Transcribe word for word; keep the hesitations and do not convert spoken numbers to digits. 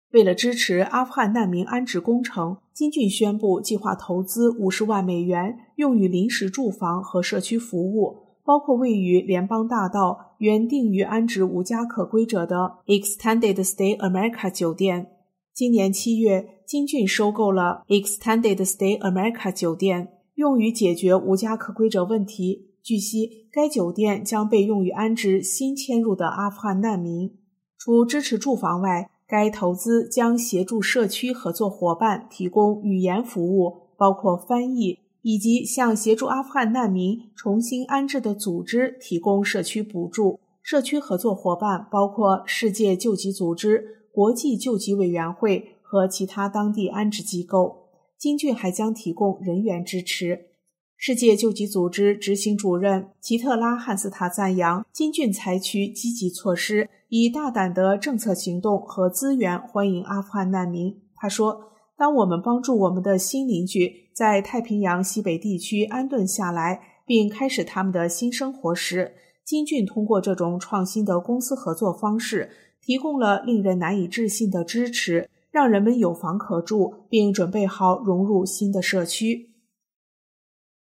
为了支持阿富汗难民安置工程，金俊宣布计划投资五十万美元用于临时住房和社区服务，包括位于联邦大道原定于安置无家可归者的 Extended Stay America 酒店。今年七月，金俊收购了 Extended Stay America 酒店，用于解决无家可归者问题。据悉，该酒店将被用于安置新迁入的阿富汗难民。除支持住房外，该投资将协助社区合作伙伴提供语言服务，包括翻译，以及向协助阿富汗难民重新安置的组织提供社区补助。社区合作伙伴包括世界救济组织、国际救济委员会和其他当地安置机构。金俊还将提供人员支持。世界救济组织执行主任齐特拉·汉斯塔赞扬金俊采取积极措施，以大胆的政策行动和资源欢迎阿富汗难民。他说，当我们帮助我们的新邻居在太平洋西北地区安顿下来，并开始他们的新生活时，金俊通过这种创新的公司合作方式，提供了令人难以置信的支持，让人们有房可住，并准备好融入新的社区。